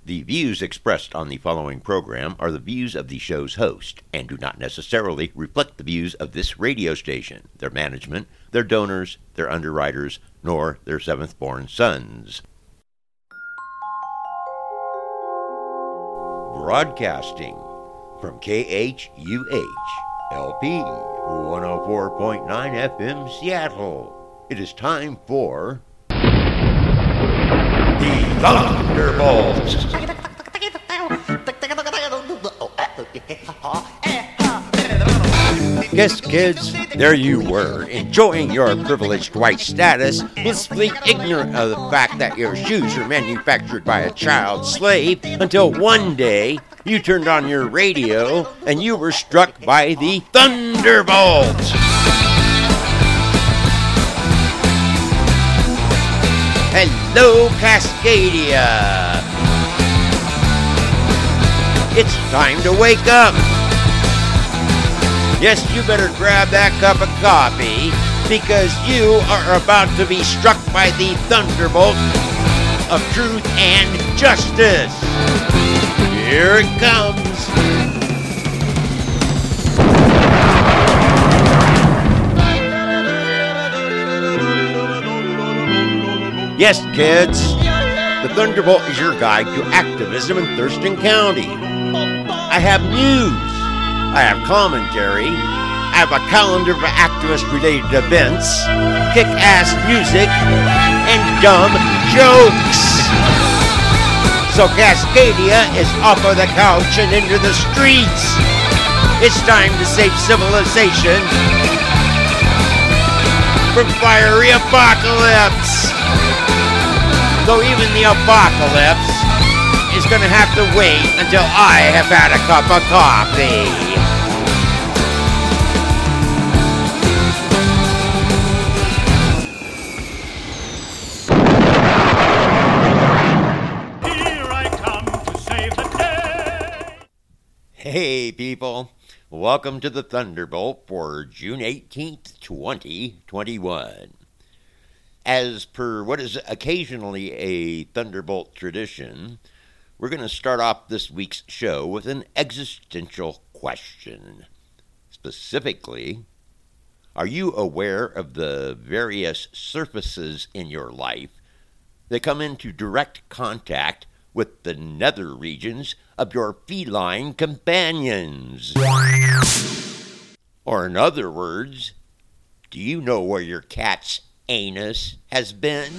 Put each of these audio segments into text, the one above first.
The views expressed on the following program are the views of the show's host and do not necessarily reflect the views of this radio station, their management, their donors, their underwriters, nor their seventh-born sons. Broadcasting from KHUH LP 104.9 FM Seattle. It is time for the Thunderbolts. Yes, kids, there you were, enjoying your privileged white status, blissfully ignorant of the fact that your shoes are manufactured by a child slave, until one day you turned on your radio and you were struck by the Thunderbolts. Hello, Cascadia. It's time to wake up. Yes, you better grab that cup of coffee because you are about to be struck by the thunderbolt of truth and justice. Here it comes. Yes, kids, the Thunderbolt is your guide to activism in Thurston County. I have news. I have commentary. I have a calendar of activist-related events, kick-ass music, and dumb jokes. So Cascadia is off of the couch and into the streets. It's time to save civilization from fiery apocalypse. Though even the apocalypse is going to have to wait until I have had a cup of coffee. Here I come to save the day. Hey people, welcome to the Thunderbolt for June 18th, 2021. As per what is occasionally a Thunderbolt tradition, we're going to start off this week's show with an existential question. Specifically, are you aware of the various surfaces in your life that come into direct contact with the nether regions of your feline companions? Or in other words, do you know where your cat's anus has been?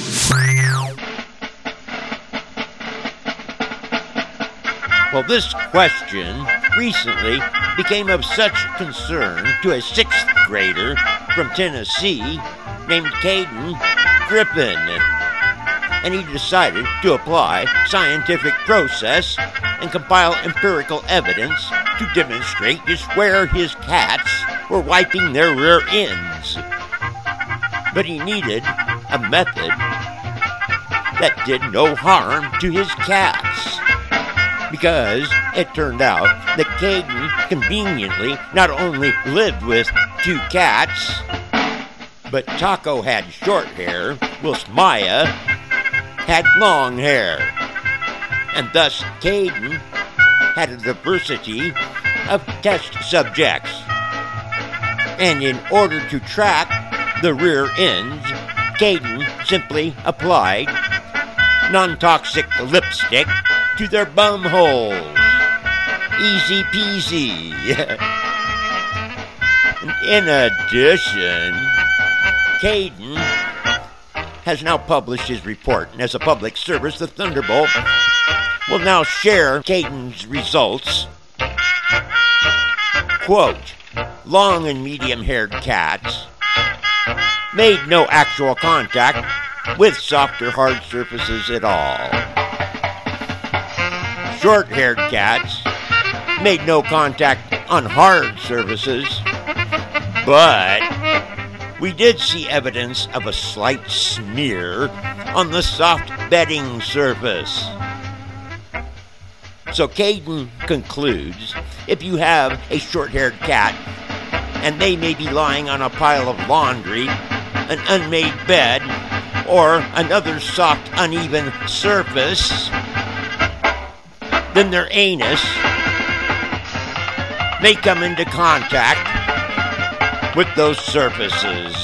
Well, this question recently became of such concern to a 6th grader from Tennessee named Caden Griffin, and he decided to apply scientific process and compile empirical evidence to demonstrate just where his cats were wiping their rear ends. But he needed a method that did no harm to his cats. Because it turned out that Caden conveniently not only lived with 2 cats, but Taco had short hair, whilst Maya had long hair. And thus Caden had a diversity of test subjects. And in order to track the rear ends, Caden simply applied non-toxic lipstick to their bum holes. Easy peasy. In addition, Caden has now published his report, and as a public service, the Thunderbolt will now share Caden's results. Quote, long and medium-haired cats made no actual contact with soft or hard surfaces at all. Short-haired cats made no contact on hard surfaces, but we did see evidence of a slight smear on the soft bedding surface. So Caden concludes, if you have a short-haired cat and they may be lying on a pile of laundry, an unmade bed, or another soft, uneven surface, then their anus may come into contact with those surfaces.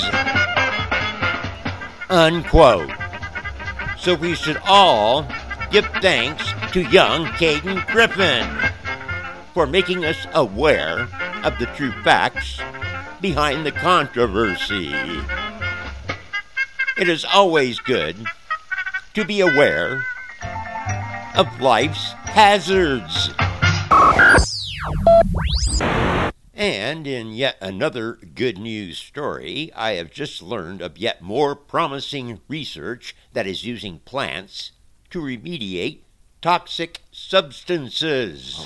Unquote. So we should all give thanks to young Caden Griffin for making us aware of the true facts behind the controversy. It is always good to be aware of life's hazards. And in yet another good news story, I have just learned of yet more promising research that is using plants to remediate toxic substances.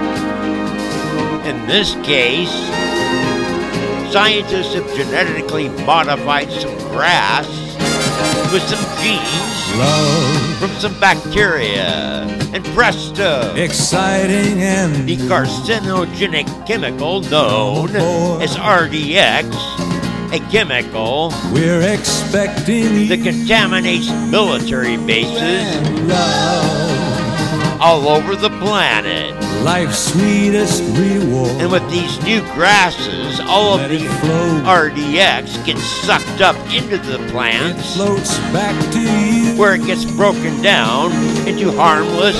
In this case, scientists have genetically modified some grass with some genes from some bacteria, and presto, exciting and the carcinogenic chemical known as RDX, a chemical we're expecting that contaminates military bases love, all over the planet. life's sweetest reward. And with these new grasses, all of Let the it flow. RDX gets sucked up into the It plants, floats back to you. where it gets broken down into harmless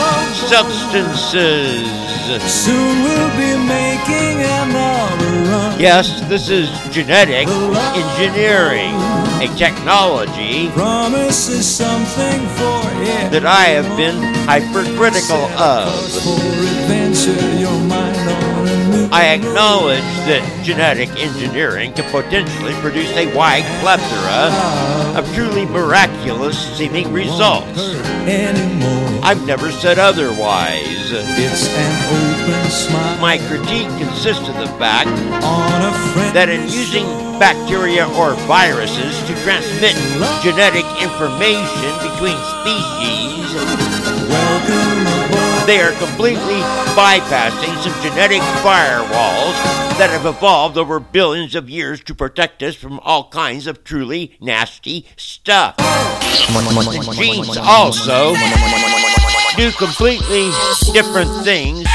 substances. Soon we'll be making another run. Yes, this is genetic engineering, a technology Promises something for it. that I have been hypercritical of. For adventure, your mind on a new I acknowledge that genetic engineering can potentially produce a wide plethora of truly miraculous seeming results. anymore. I've never said otherwise. It's an open smile My critique consists of the fact on a friend that in using bacteria or viruses to transmit genetic information between species, welcome aboard. they are completely bypassing some genetic firewalls that have evolved over billions of years to protect us from all kinds of truly nasty stuff. The genes also do completely different things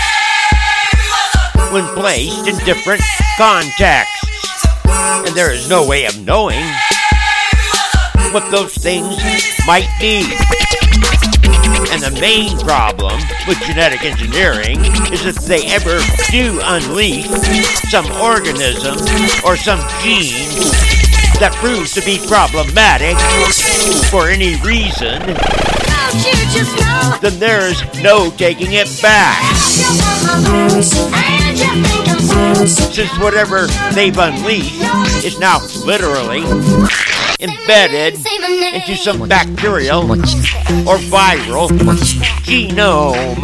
when placed in different contexts, and there is no way of knowing what those things might be. And the main problem with genetic engineering is if they ever do unleash some organism or some gene that proves to be problematic for any reason, then there's no taking it back. Since whatever they've unleashed is now literally embedded into some bacterial or viral genome.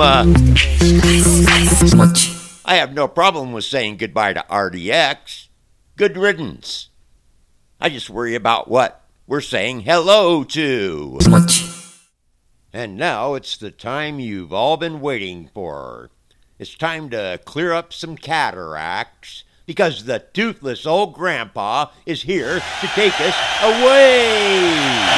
I have no problem with saying goodbye to RDX. Good riddance. I just worry about what we're saying hello to. And now it's the time you've all been waiting for. It's time to clear up some cataracts, because the toothless old grandpa is here to take us away.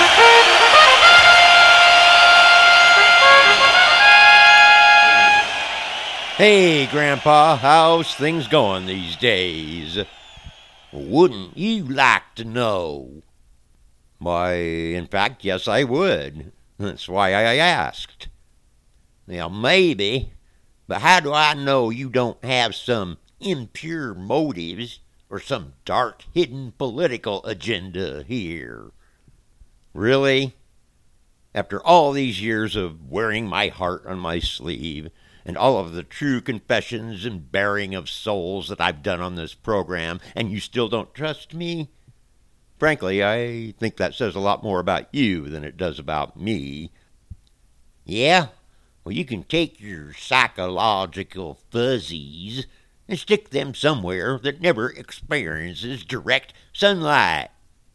Hey, Grandpa, how's things going these days? Wouldn't you like to know? Why, in fact, yes, I would. That's why I asked. Now, maybe, but how do I know you don't have some impure motives or some dark, hidden political agenda here? Really? After all these years of wearing my heart on my sleeve, and all of the true confessions and bearing of souls that I've done on this program, and you still don't trust me? Frankly, I think that says a lot more about you than it does about me. Yeah? Well, you can take your psychological fuzzies and stick them somewhere that never experiences direct sunlight.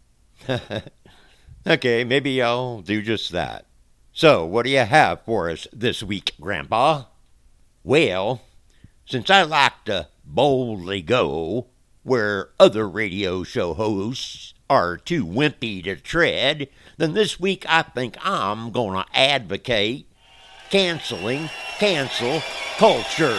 Okay, maybe I'll do just that. So, what do you have for us this week, Grandpa? Well, since I like to boldly go where other radio show hosts are too wimpy to tread, then this week I think I'm going to advocate canceling cancel culture.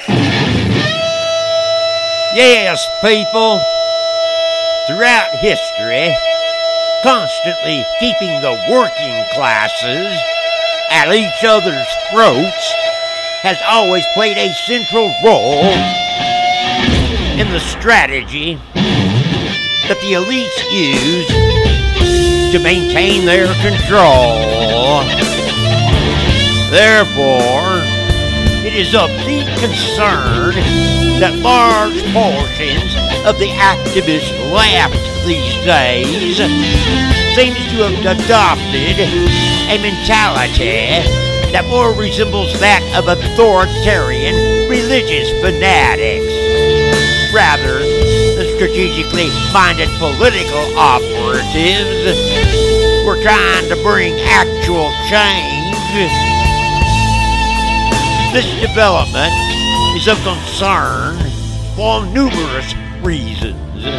Yes, people, throughout history, constantly keeping the working classes at each other's throats has always played a central role in the strategy that the elites use to maintain their control. Therefore, it is of deep concern that large portions of the activist left these days seems to have adopted a mentality that more resembles that of authoritarian religious fanatics rather than strategically minded political operatives who are trying to bring actual change. This development is of concern for numerous reasons,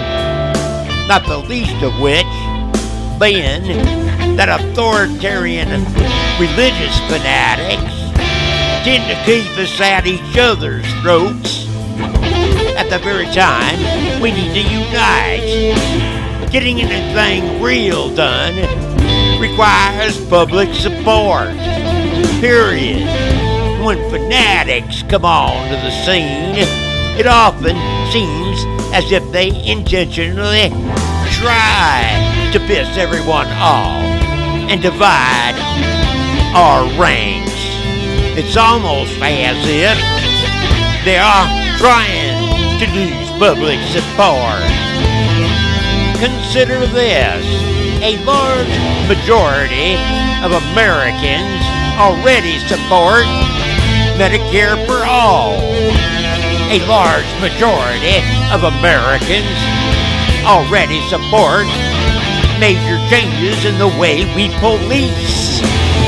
not the least of which being that authoritarian religious fanatics tend to keep us at each other's throats at the very time we need to unite. Getting anything real done requires public support, period. When fanatics come onto the scene, it often seems as if they intentionally try to piss everyone off and divide our ranks. It's almost as if they are trying to lose public support. Consider this: a large majority of Americans already support Medicare for all. A large majority of Americans already support major changes in the way we police.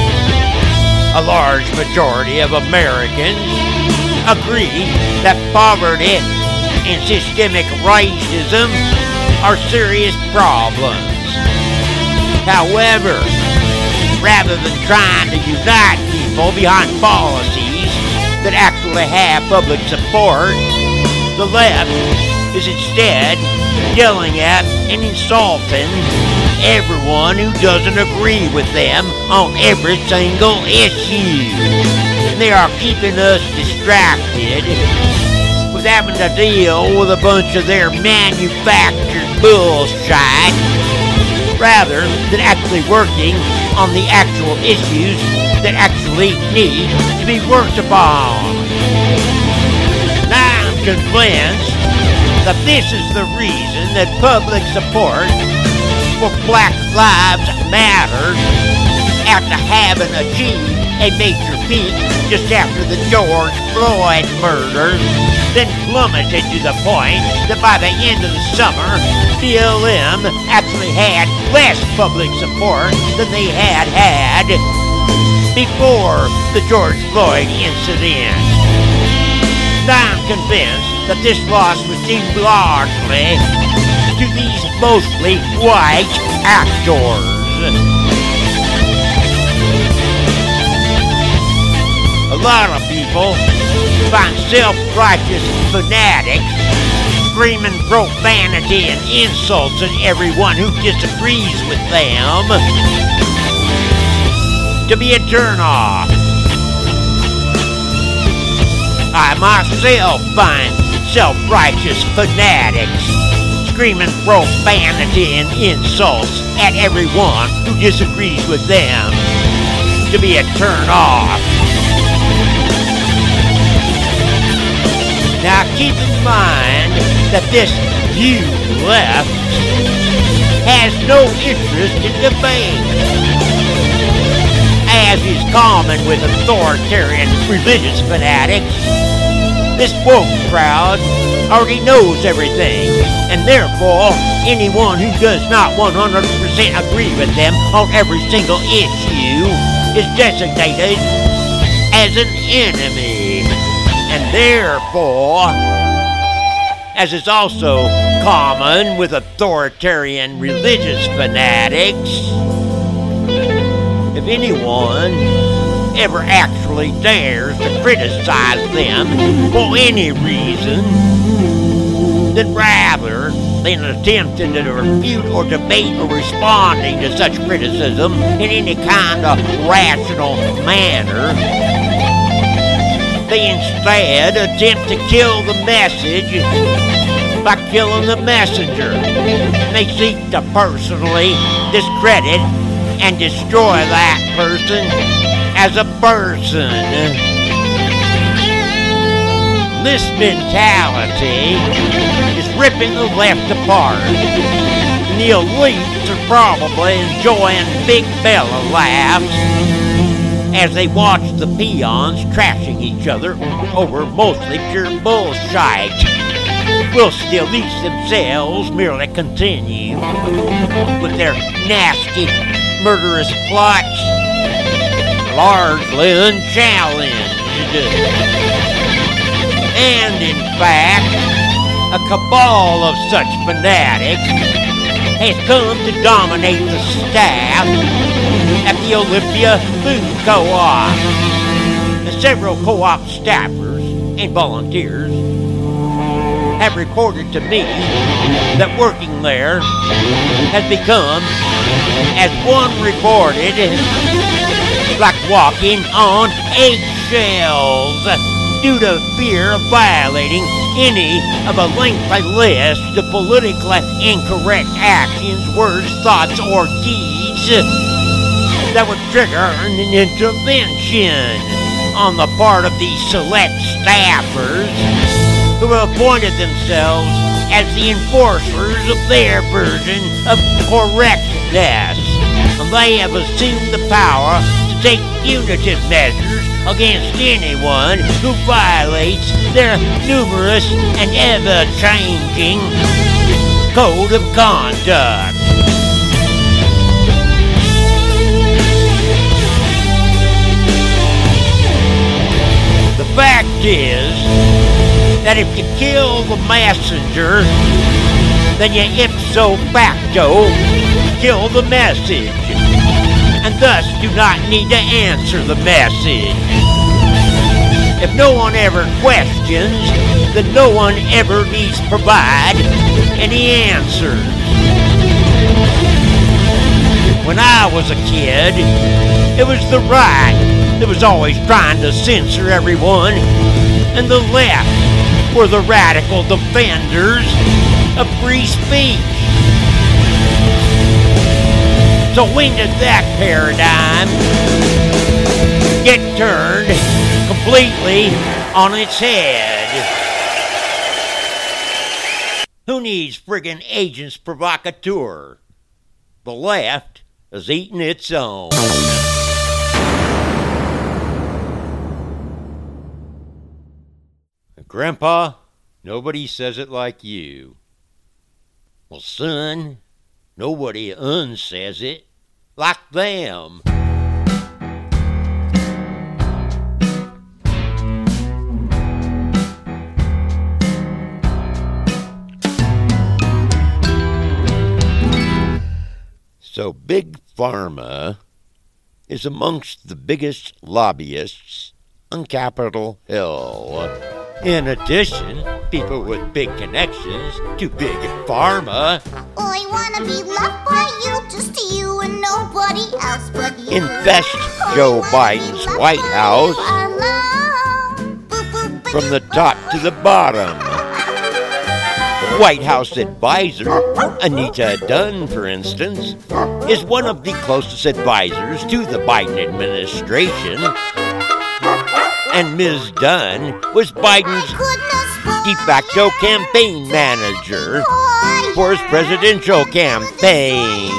A large majority of Americans agree that poverty and systemic racism are serious problems. However, rather than trying to unite people behind policies that actually have public support, the left is instead yelling at and insulting everyone who doesn't agree with them on every single issue. They are keeping us distracted with having to deal with a bunch of their manufactured bullshit rather than actually working on the actual issues that actually need to be worked upon. Now I'm convinced that this is the reason that public support for Black Lives Matter, after having achieved a major peak just after the George Floyd murder, then plummeted to the point that by the end of the summer, BLM actually had less public support than they had before the George Floyd incident. I'm convinced that this loss was due largely to these mostly white actors. A lot of people find self-righteous fanatics screaming profanity and insults at everyone who disagrees with them to be a turn-off. I myself find self-righteous fanatics screaming profanity and insults at everyone who disagrees with them to be a turn-off. Now keep in mind that this view left has no interest in debate. As is common with authoritarian religious fanatics, this woke crowd already knows everything, and therefore anyone who does not 100% agree with them on every single issue is designated as an enemy. And therefore, as is also common with authoritarian religious fanatics, if anyone ever actually dares to criticize them for any reason, then rather than attempting to refute or debate or responding to such criticism in any kind of rational manner, they instead attempt to kill the message by killing the messenger. They seek to personally discredit and destroy that person as a person. This mentality is ripping the left apart. And the elites are probably enjoying big belly laughs as they watch the peons trashing each other over mostly pure bullshit, whilst the elites themselves merely continue with their nasty, murderous plots, largely unchallenged. And in fact, a cabal of such fanatics has come to dominate the staff at the Olympia Food Co-op. The several co-op staffers and volunteers have reported to me that working there has become, as one reported, like walking on eggshells due to fear of violating any of a lengthy list of politically incorrect actions, words, thoughts, or deeds that would trigger an intervention on the part of these select staffers who have appointed themselves as the enforcers of their version of correctness. And they have assumed the power to take punitive measures against anyone who violates their numerous and ever-changing code of conduct. The fact is that if you kill the messenger, then you ipso facto kill the message, and thus do not need to answer the message. If no one ever questions, then no one ever needs to provide any answers. When I was a kid, it was the right that was always trying to censor everyone, and the left were the radical defenders of free speech. So when did that paradigm get turned completely on its head? Who needs friggin' agents provocateur? The left is eating its own. Grandpa, nobody says it like you. Well, son, nobody unsays it like them. So Big Pharma is amongst the biggest lobbyists on Capitol Hill. In addition, people with big connections to Big Pharma I wanna be loved by you, just you and nobody else but you. infest Joe Biden's White House from the top to the bottom. White House advisor Anita Dunn, for instance, is one of the closest advisors to the Biden administration. And Ms. Dunn was Biden's de facto campaign manager for his presidential campaign.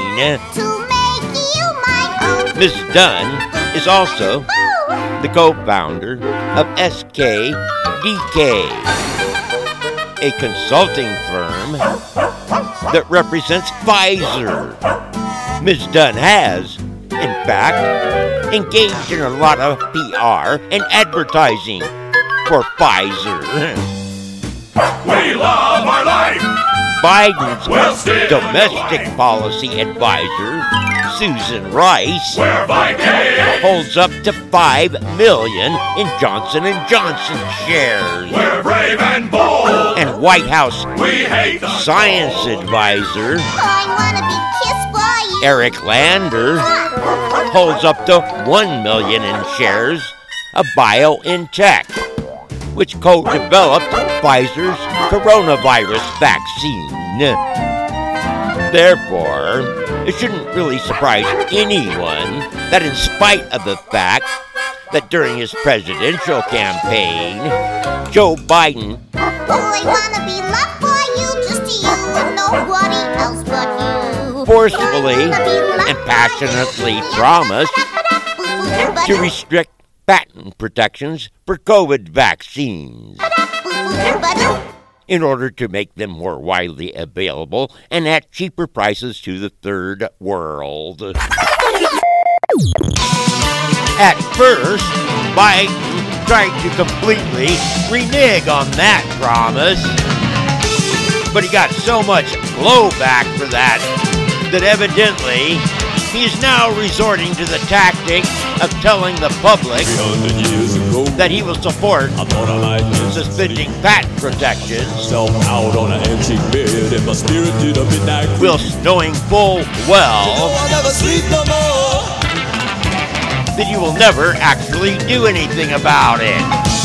Ms. Dunn is also the co-founder of SKDK, a consulting firm that represents Pfizer. Ms. Dunn has, in fact, engaged in a lot of PR and advertising for Pfizer. We love our life. Biden's domestic policy advisor, Susan Rice, holds up to $5 million in Johnson & Johnson shares. We're brave and bold. And White House We hate the science advisor, I wanna be kissed by you. Eric Lander, holds up to $1 million in shares of BioNTech, which co-developed Pfizer's coronavirus vaccine. Therefore, it shouldn't really surprise anyone that in spite of the fact that during his presidential campaign, Joe Biden Oh, I wanna be loved by you, just you and nobody else but you. forcefully and passionately promised to restrict patent protections for COVID vaccines in order to make them more widely available and at cheaper prices to the third world. At first, Biden tried to completely renege on that promise, but he got so much blowback for that evidently he is now resorting to the tactic of telling the public that he will support suspending patent protections, out on an antique bed and my spirit did a midnight whilst knowing full well that he will never actually do anything about it.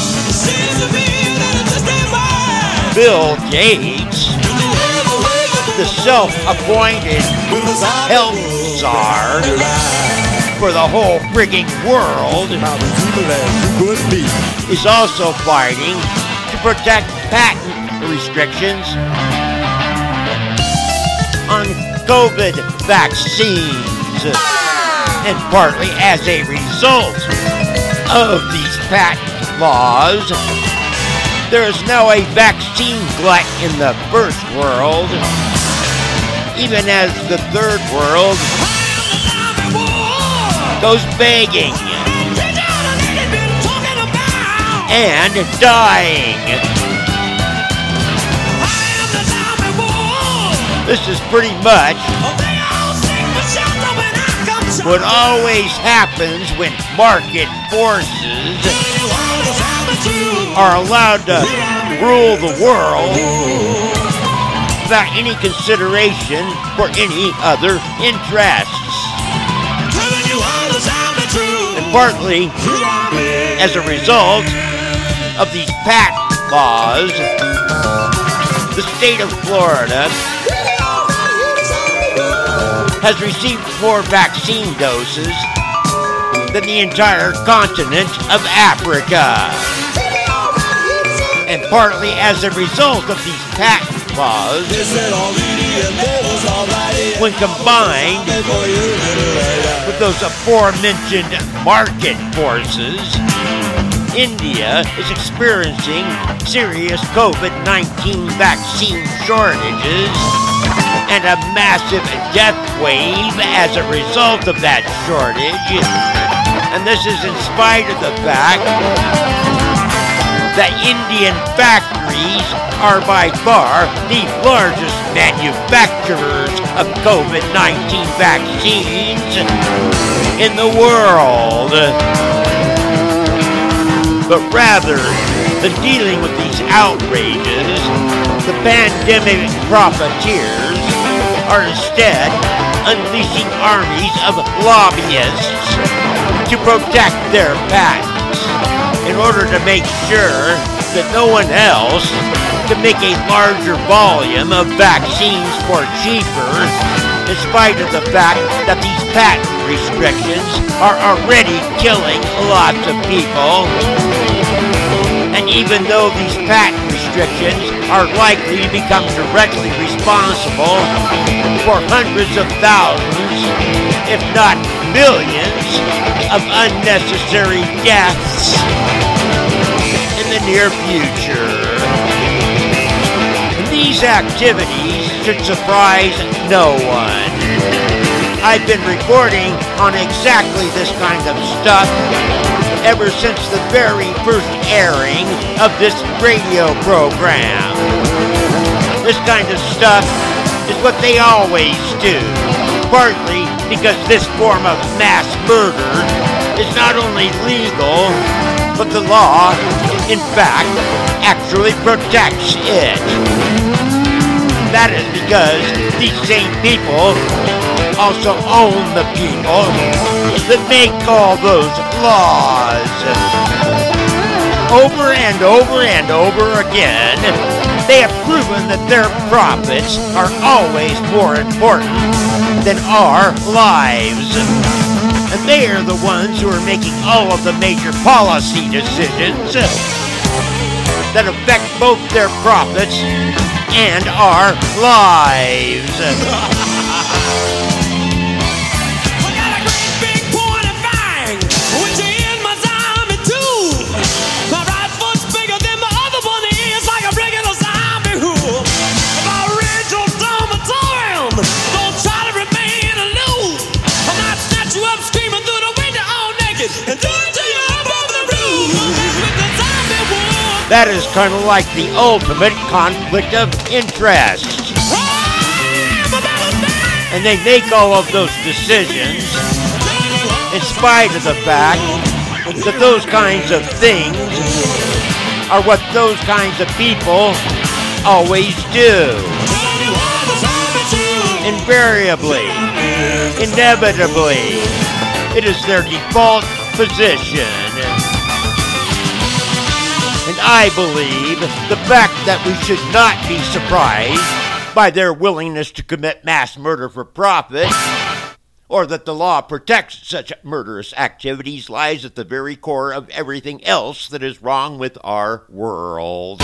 Bill Gates, the self-appointed health czar for the whole frigging world, is also fighting to protect patent restrictions on COVID vaccines. And partly as a result of these patent laws, there is now a vaccine glut in the first world, even as the third world goes begging and dying. This is pretty much what always happens when market forces are allowed to rule the world without any consideration for any other interests. And partly as a result of these patent laws, the state of Florida has received more vaccine doses than the entire continent of Africa. And partly as a result of these patent laws, when combined with those aforementioned market forces, India is experiencing serious COVID-19 vaccine shortages and a massive death wave as a result of that shortage. And this is in spite of the fact that Indian factories are by far the largest manufacturers of COVID-19 vaccines in the world. But rather than dealing with these outrages, the pandemic profiteers are instead unleashing armies of lobbyists to protect their patents in order to make sure that no one else can make a larger volume of vaccines for cheaper, in spite of the fact that these patent restrictions are already killing lots of people. And even though these patent restrictions are likely to become directly responsible for hundreds of thousands, if not millions, of unnecessary deaths in the near future. And these activities should surprise no one. I've been reporting on exactly this kind of stuff ever since the very first airing of this radio program. This kind of stuff is what they always do, partly because this form of mass murder is not only legal, but the law, in fact, actually protects it. That is because these same people also own the people that make all those laws. Over and over and over again, they have proven that their profits are always more important than our lives. And they are the ones who are making all of the major policy decisions that affect both their profits and our lives. That is kind of like the ultimate conflict of interest. And they make all of those decisions in spite of the fact that those kinds of things are what those kinds of people always do. Invariably, inevitably, it is their default position. And I believe the fact that we should not be surprised by their willingness to commit mass murder for profit, or that the law protects such murderous activities, lies at the very core of everything else that is wrong with our world.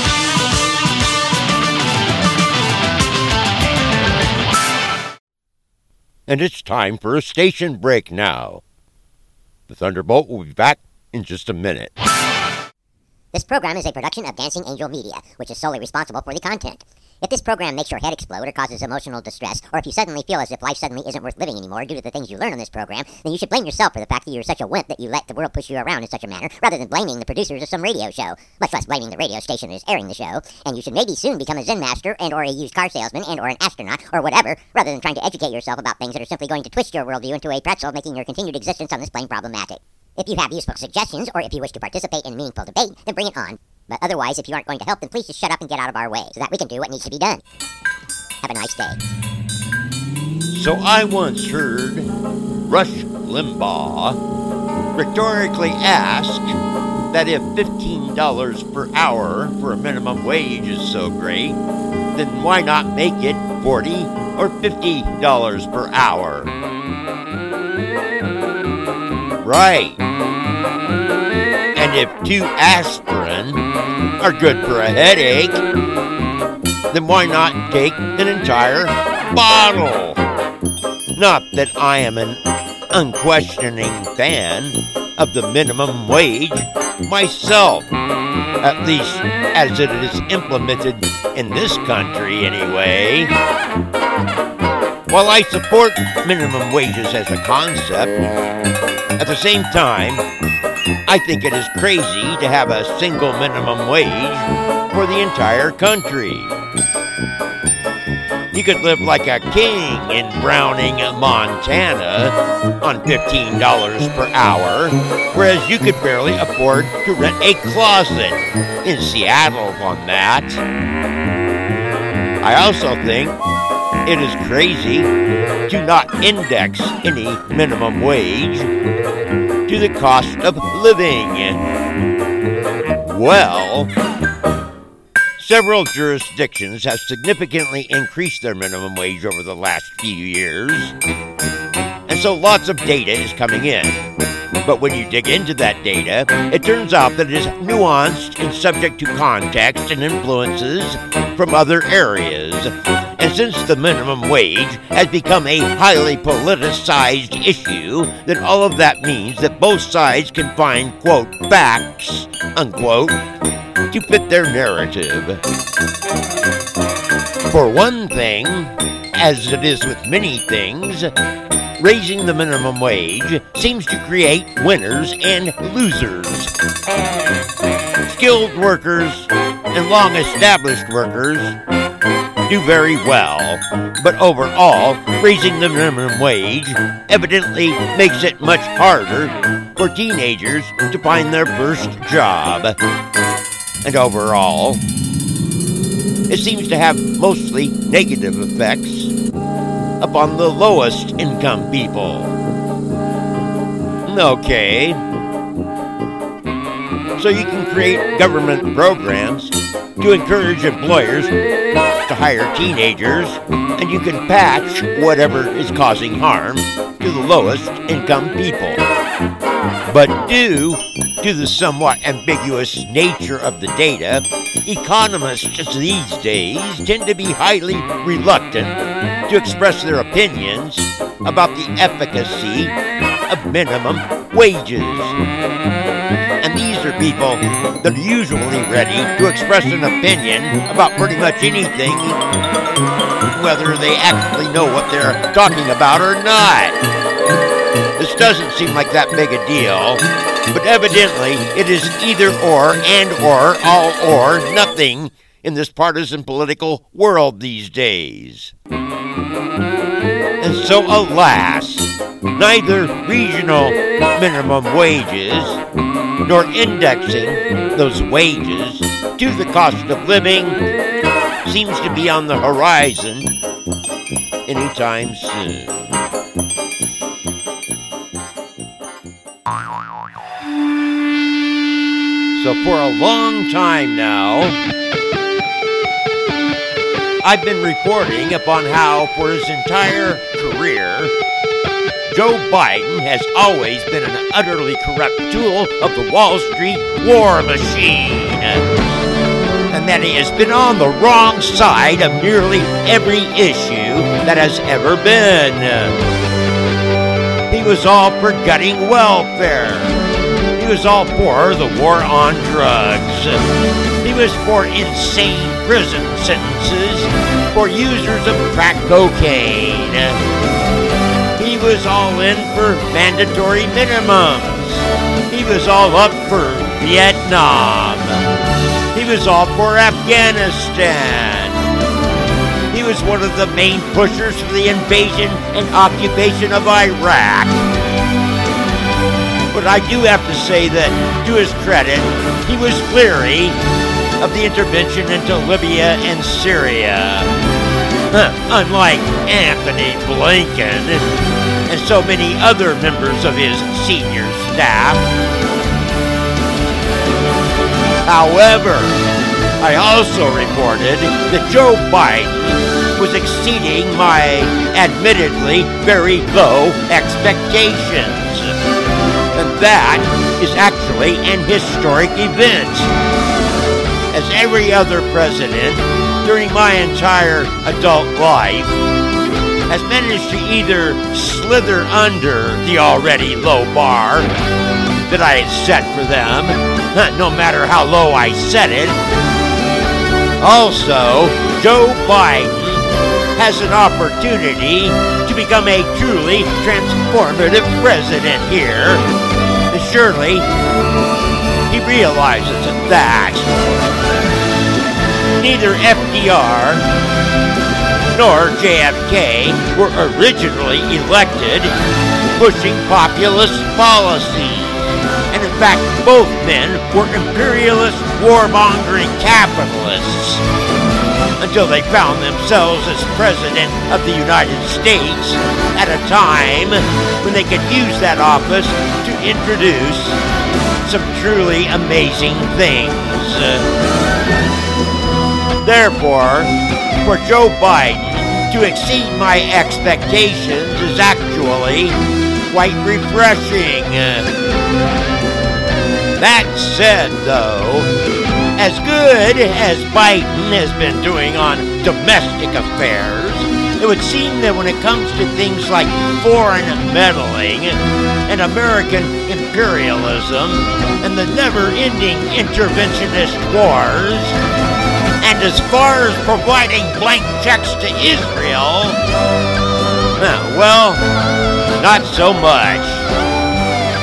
And it's time for a station break now. The Thunderbolt will be back in just a minute. This program is a production of Dancing Angel Media, which is solely responsible for the content. If this program makes your head explode or causes emotional distress, or if you suddenly feel as if life suddenly isn't worth living anymore due to the things you learn on this program, then you should blame yourself for the fact that you're such a wimp that you let the world push you around in such a manner, rather than blaming the producers of some radio show, much less blaming the radio station that is airing the show. And you should maybe soon become a Zen master and or a used car salesman and or an astronaut or whatever, rather than trying to educate yourself about things that are simply going to twist your worldview into a pretzel, making your continued existence on this plane problematic. If you have useful suggestions, or if you wish to participate in a meaningful debate, then bring it on. But otherwise, if you aren't going to help, then please just shut up and get out of our way, so that we can do what needs to be done. Have a nice day. So I once heard Rush Limbaugh rhetorically ask that if $15 per hour for a minimum wage is so great, then why not make it $40 or $50 per hour? Right. And if 2 aspirin are good for a headache, then why not take an entire bottle? Not that I am an unquestioning fan of the minimum wage myself, at least as it is implemented in this country anyway. While I support minimum wages as a concept, at the same time, I think it is crazy to have a single minimum wage for the entire country. You could live like a king in Browning, Montana on $15 per hour, whereas you could barely afford to rent a closet in Seattle on that. I also think it is crazy to not index any minimum wage to the cost of living. Well, several jurisdictions have significantly increased their minimum wage over the last few years, and so lots of data is coming in. But when you dig into that data, it turns out that it is nuanced and subject to context and influences from other areas. And since the minimum wage has become a highly politicized issue, then all of that means that both sides can find, quote, facts, unquote, to fit their narrative. For one thing, as it is with many things, raising the minimum wage seems to create winners and losers. Skilled workers and long-established workers do very well, but overall, raising the minimum wage evidently makes it much harder for teenagers to find their first job. And overall, it seems to have mostly negative effects upon the lowest income people. Okay. So you can create government programs to encourage employers to hire teenagers, and you can patch whatever is causing harm to the lowest income people. But due to the somewhat ambiguous nature of the data, economists these days tend to be highly reluctant to express their opinions about the efficacy of minimum wages. And these are people that are usually ready to express an opinion about pretty much anything, whether they actually know what they're talking about or not. This doesn't seem like that big a deal, but evidently it is either or and or all or nothing in this partisan political world these days. And so, alas, neither regional minimum wages nor indexing those wages to the cost of living seems to be on the horizon anytime soon. So for a long time now, I've been reporting upon how for his entire career, Joe Biden has always been an utterly corrupt tool of the Wall Street war machine, and that he has been on the wrong side of nearly every issue that has ever been. He was all for gutting welfare. He was all for the war on drugs. He was for insane prison sentences for users of crack cocaine. He was all in for mandatory minimums. He was all up for Vietnam. He was all for Afghanistan. He was one of the main pushers for the invasion and occupation of Iraq. But I do have to say that, to his credit, he was leery of the intervention into Libya and Syria. Unlike Anthony Blinken and so many other members of his senior staff. However, I also reported that Joe Biden was exceeding my admittedly very low expectations. And that is actually an historic event, as every other president during my entire adult life has managed to either slither under the already low bar that I had set for them, no matter how low I set it. Also, Joe Biden has an opportunity to become a truly transformative president here. And surely, he realizes that neither FDR nor JFK were originally elected pushing populist policies. And in fact, both men were imperialist, warmongering capitalists until they found themselves as President of the United States at a time when they could use that office to introduce some truly amazing things. Therefore, for Joe Biden to exceed my expectations is actually quite refreshing. That said, though, as good as Biden has been doing on domestic affairs, it would seem that when it comes to things like foreign meddling and American imperialism and the never-ending interventionist wars, and as far as providing blank checks to Israel, well, not so much.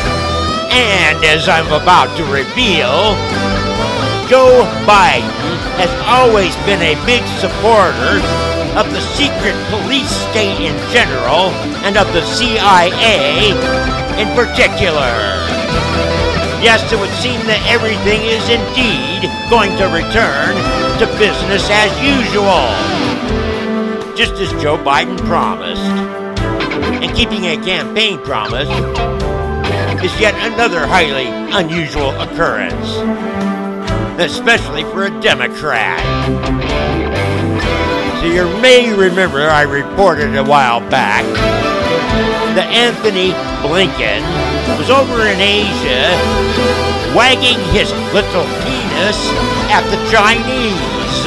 And as I'm about to reveal, Joe Biden has always been a big supporter of the secret police state in general and of the CIA in particular. Yes, it would seem that everything is indeed going to return to business as usual, just as Joe Biden promised. And keeping a campaign promise is yet another highly unusual occurrence, especially for a Democrat. So you may remember I reported a while back that Anthony Blinken was over in Asia wagging his little penis at the Chinese.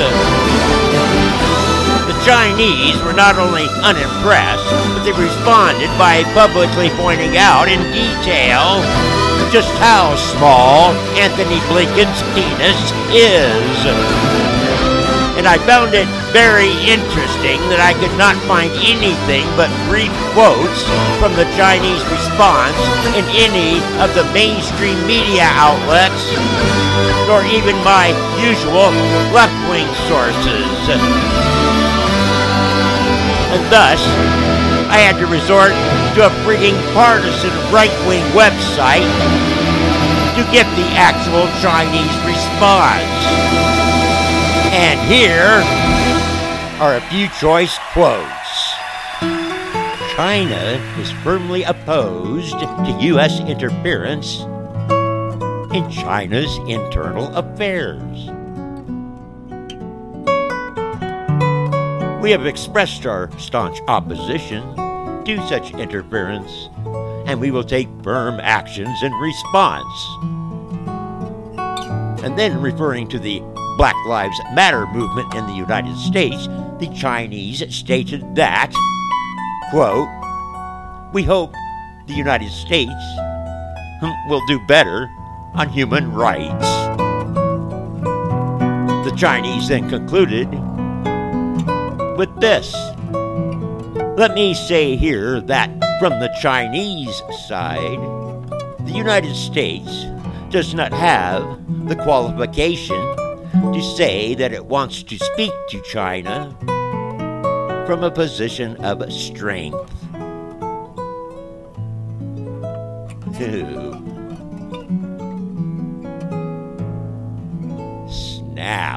The Chinese were not only unimpressed, but they responded by publicly pointing out in detail just how small Anthony Blinken's penis is. And I found it very interesting that I could not find anything but brief quotes from the Chinese response in any of the mainstream media outlets, nor even my usual left-wing sources. And thus, I had to resort to a freaking partisan right-wing website to get the actual Chinese response. And here are a few choice quotes. China is firmly opposed to U.S. interference in China's internal affairs. We have expressed our staunch opposition to such interference, and we will take firm actions in response. And then, referring to the Black Lives Matter movement in the United States, the Chinese stated that, quote, "We hope the United States will do better on human rights." The Chinese then concluded with this. Let me say here that from the Chinese side, the United States does not have the qualification to say that it wants to speak to China from a position of strength. Snap.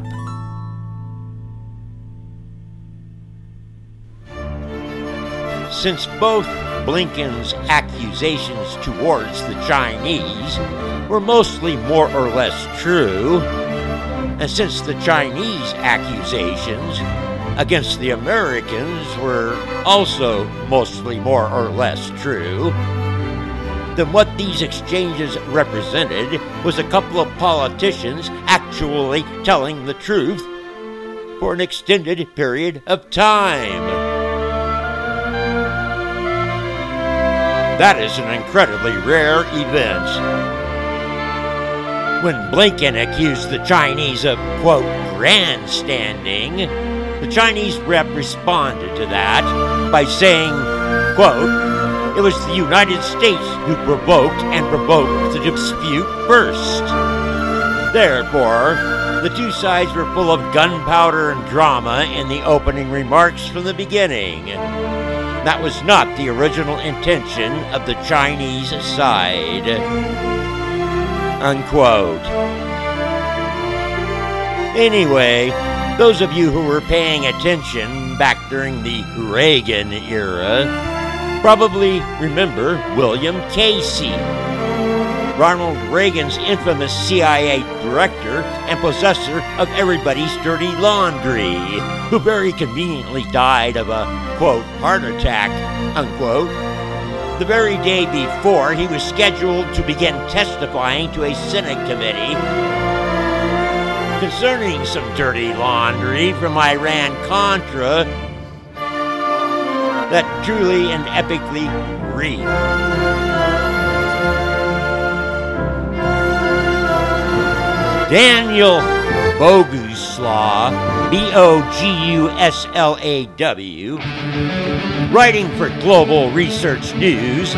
Since both Blinken's accusations towards the Chinese were mostly more or less true, and since the Chinese accusations against the Americans were also mostly more or less true, then what these exchanges represented was a couple of politicians actually telling the truth for an extended period of time. That is an incredibly rare event. When Blinken accused the Chinese of, quote, grandstanding, the Chinese rep responded to that by saying, quote, "It was the United States who provoked the dispute first. Therefore, the two sides were full of gunpowder and drama in the opening remarks from the beginning. That was not the original intention of the Chinese side." Unquote. Anyway, those of you who were paying attention back during the Reagan era probably remember William Casey, Ronald Reagan's infamous CIA director and possessor of everybody's dirty laundry, who very conveniently died of a, quote, heart attack, unquote, the very day before he was scheduled to begin testifying to a Senate committee concerning some dirty laundry from Iran-Contra that truly and epically reeked. Daniel Boguslaw, Bogusslaw, writing for Global Research News,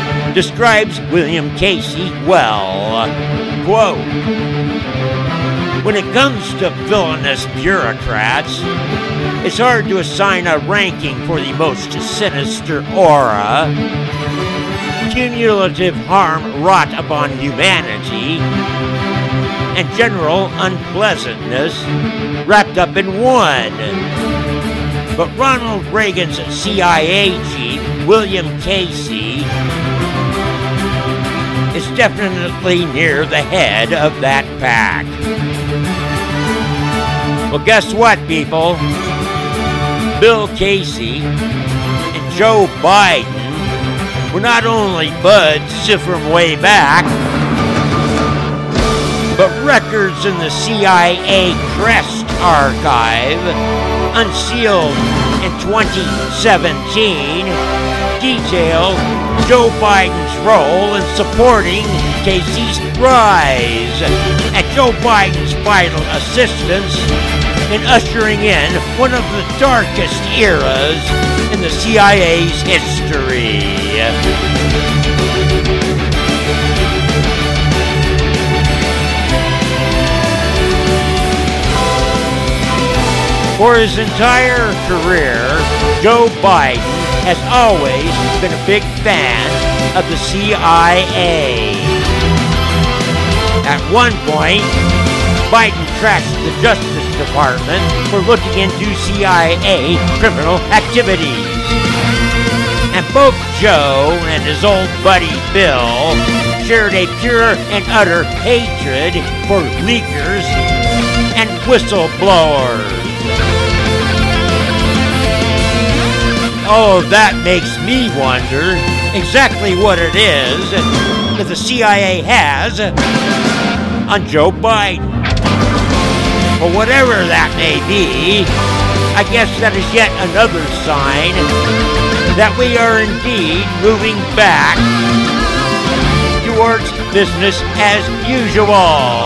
describes William Casey well. Quote, When it comes to villainous bureaucrats, it's hard to assign a ranking for the most sinister aura. Cumulative harm wrought upon humanity and general unpleasantness wrapped up in one. But Ronald Reagan's CIA chief, William Casey, is definitely near the head of that pack. Well, guess what, people? Bill Casey and Joe Biden were not only buds from way back, but records in the CIA Crest archive, unsealed in 2017, detail Joe Biden's role in supporting Casey's rise and Joe Biden's vital assistance in ushering in one of the darkest eras in the CIA's history. For his entire career, Joe Biden has always been a big fan of the CIA. At one point, Biden trashed the Justice Department for looking into CIA criminal activities. And both Joe and his old buddy Bill shared a pure and utter hatred for leakers and whistleblowers. All of that makes me wonder exactly what it is that the CIA has on Joe Biden. But whatever that may be, I guess that is yet another sign that we are indeed moving back towards business as usual.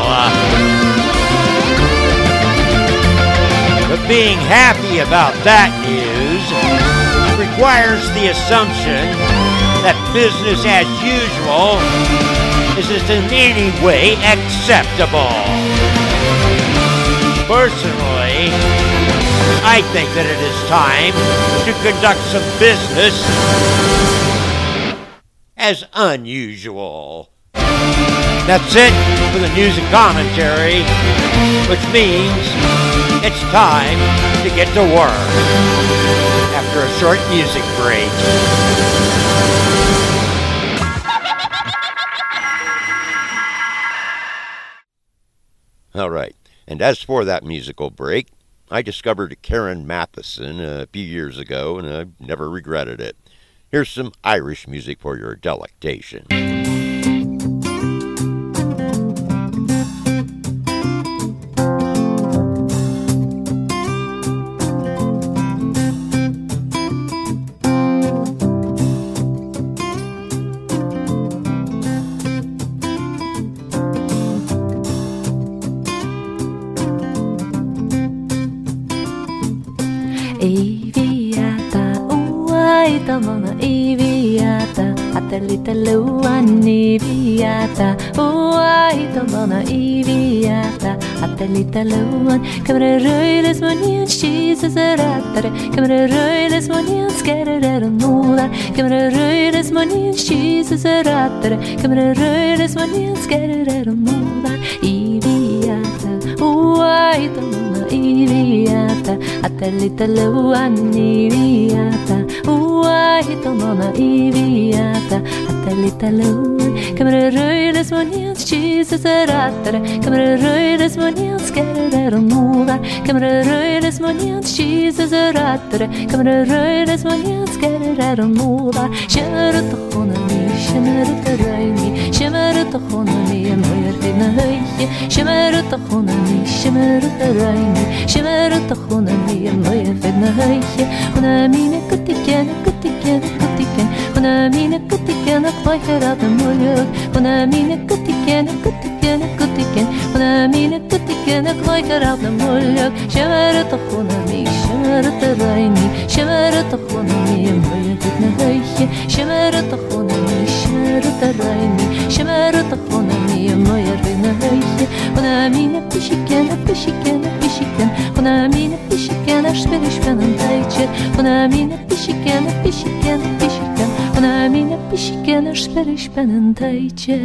But being happy about that news requires the assumption that business as usual isn't in any way acceptable. Personally, I think that it is time to conduct some business as unusual. That's it for the news and commentary, which means it's time to get to work after a short music break. All right, and as for that musical break, I discovered Karen Matheson a few years ago, and I've never regretted it. Here's some Irish music for your delectation. Talon, camera röjdes monien, Jesus är rättare. Camera röjdes monien, skärrar är och nådar. Camera röjdes monien, Jesus är rättare. Camera röjdes monien, skärrar är och nådar. I viata, ai tomona i viata. Atelita loan i viata, ai tomona i viata. Atelita loan, camera röjdes monien, Jesus är rättare. Camera röjdes monien, skärrar och nådar. Camera röjdes monien, Jesus är rättare. Camera röjdes monien, skärrar och nådar. Känner ut och honami, känner ut och röjni. Känner ut och honami, möjer fina höje. Känner ut och honami, känner ut och röjni. Känner ut och honami, möjer fina höje. Hon är mina kuttiken, kuttiken, kuttiken. Hon är mina kuttiken och klöjker av den muljug. Hon är mina kuttiken, kuttiken, kuttiken. Hon är mina kuttiken och klöjker av den muljug. Känner ut och honami, känner ut och röjni. Känner ut och honami, möjer fina höje. Känner ut och honami, känner ut och röjni. Känner ut och honami, möjer fina taiche Hona mina pishiken Hona mina pishiken Spinne taiche Hona mina pishiken Hona mina pishiken Spinne taiche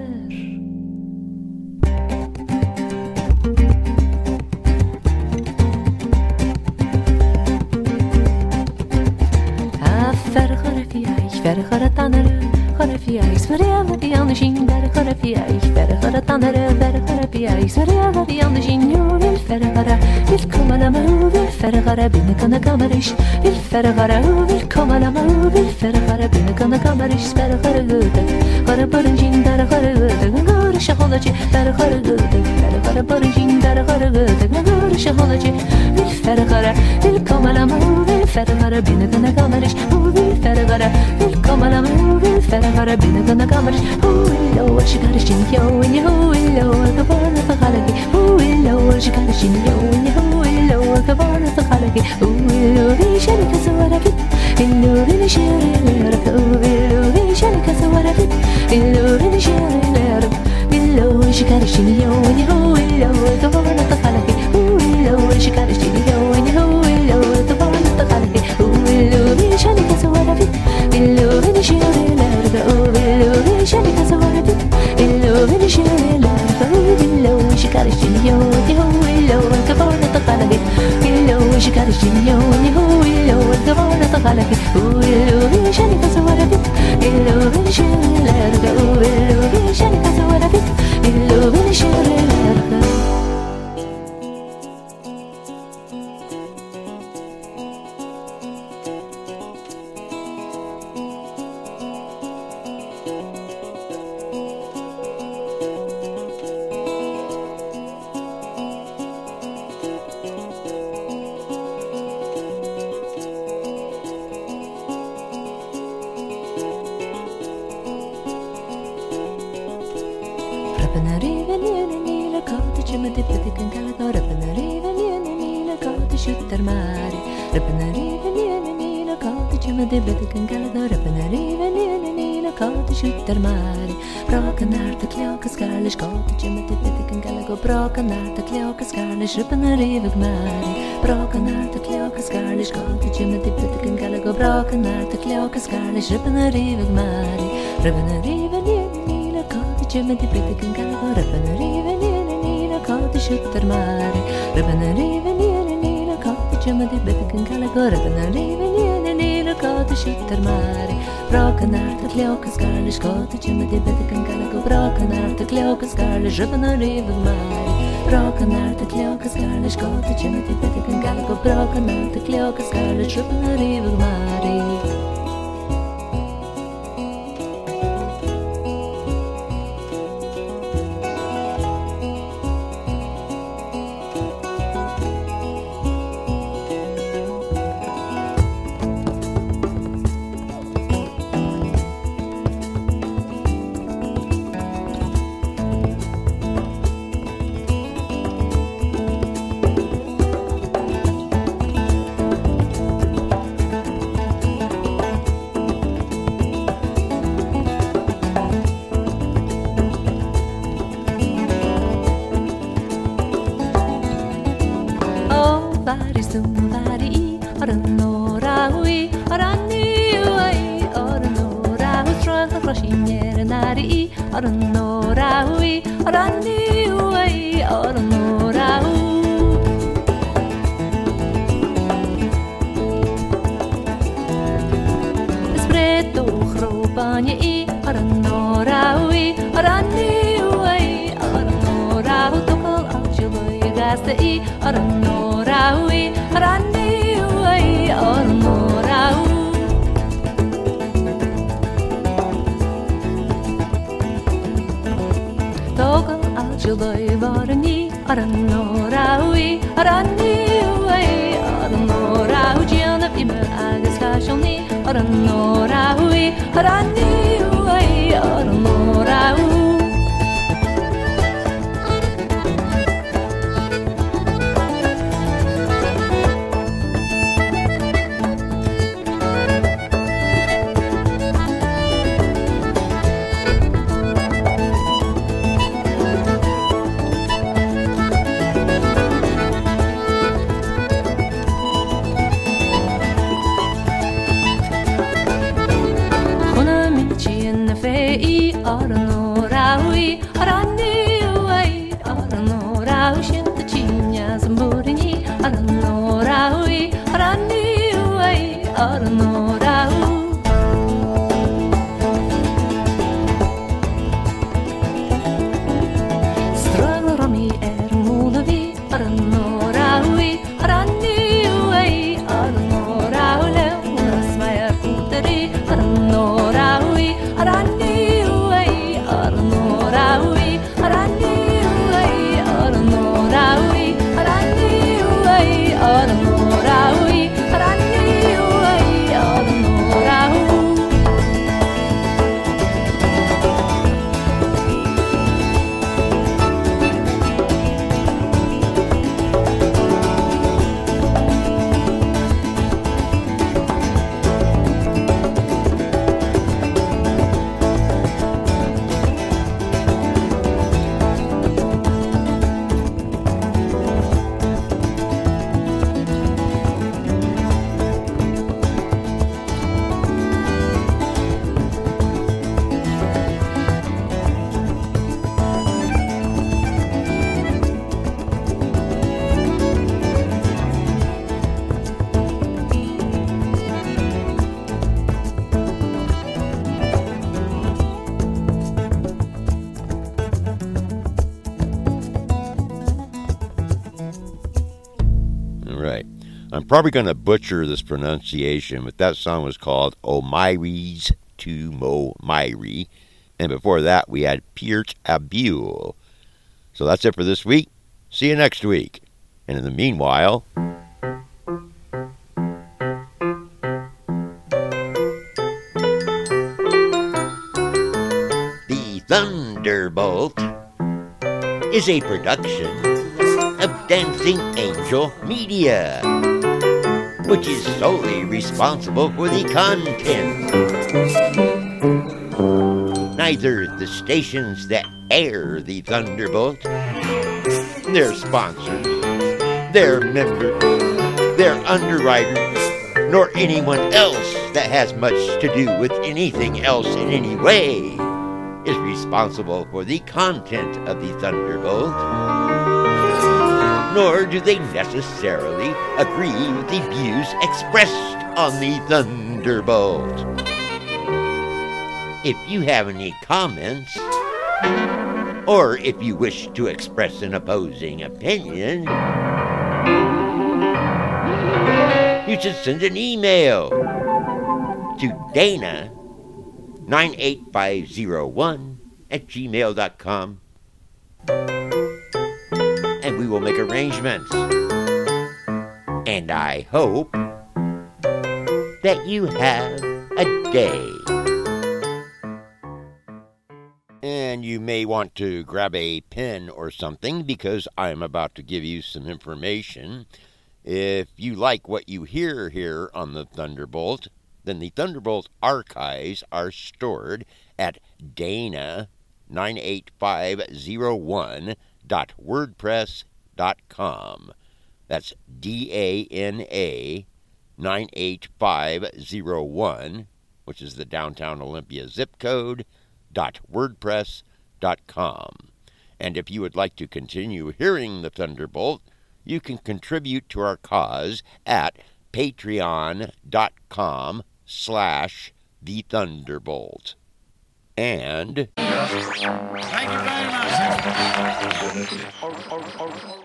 Verre tannere, Gorafia, Sverre die anders in, verre Gorafia, verre tannere, verre Gorafia, Sverre die anders in, jo vil verre, vil komma la mig, vil verre, binne kan kamerish, vil verre, vil komma la mig, vil verre, binne kan kamerish, verre Gorre borgin, verre Gorre shaholaji, verre Gorre borgin, verre Gorre shaholaji, vil verre, vil komma la mig, vil verre, binne kan kamerish, vil verre, vil komma la mig, vil verre, binne kan kamerish, oh, she got a shin, yo, and you, the born of the holiday, oh, she got a shin, yo, and you, the born of the holiday, oh, the shelly cause of what I did, hello, the shelly, oh, the shelly cause of what I did, hello, the shelly, hello, she got a shin, yo, and you, the born of the holiday, oh, she got a shin, yo, and you, the born of the holiday, oh, the shelly cause of what I did, hello, the shelly, oh, the shelly cause of what I did, hello, the shelly, hello, she got a shin, yo, hello, the born of the holiday, hello, she got a shin, yo, hello, the born of the holiday, hello, the shelly cause of what I did, hello, the shelly, hello, the shelly cause of what I did, hello, the shelly, Rippen rivig mari, braken naar de kljoke skarlish, galtetje met die pittiken galago, braken naar de kljoke skarlish, rippen rivig mari, rippen riven nila, galtetje met die pittiken galago, rippen riven nila, galtetje schutter mari, rippen riven nila, galtetje met die pittiken galago, rippen riven nila, galtetje schutter mari, braken naar de kljoke skarlish, galtetje met die pittiken galago, braken naar de kljoke skarlish, rippen rivig mari. Braken naar de kljoke skarlish, galtetje met die pittiken galago, braken naar de kljoke skarlish, rippen rivig mari. shinta chinya zamburini aranoraui araniuai aranorau. Strölarami ermodavi aranoraui araniuai aranoraule unasvayar kuteri aranoraui araniuai aranoraui araniuai aranoraui araniuai aranoraui araniuai aranorau. Right. I'm probably going to butcher this pronunciation, but that song was called O'Myries to Mo Myrie. And before that, we had Piert Abule. So that's it for this week. See you next week. And in the meanwhile, The Thunderbolt is a production of Dancing Angel Media, which is solely responsible for the content. Neither the stations that air the Thunderbolt, their sponsors, their members, their underwriters, nor anyone else that has much to do with anything else in any way is responsible for the content of the Thunderbolt, nor do they necessarily agree with the views expressed on the Thunderbolt. If you have any comments, or if you wish to express an opposing opinion, you should send an email to Dana98501@gmail.com, and we will make arrangements. And I hope that you have a day. And you may want to grab a pen or something, because I'm about to give you some information. If you like what you hear here on the Thunderbolt, then the Thunderbolt archives are stored at Dana98501.wordpress.com. That's DANA 98501, which is the downtown Olympia zip code, .wordpress.com. And if you would like to continue hearing the Thunderbolt, you can contribute to our cause at patreon.com/thethunderbolt. And Thank you very much.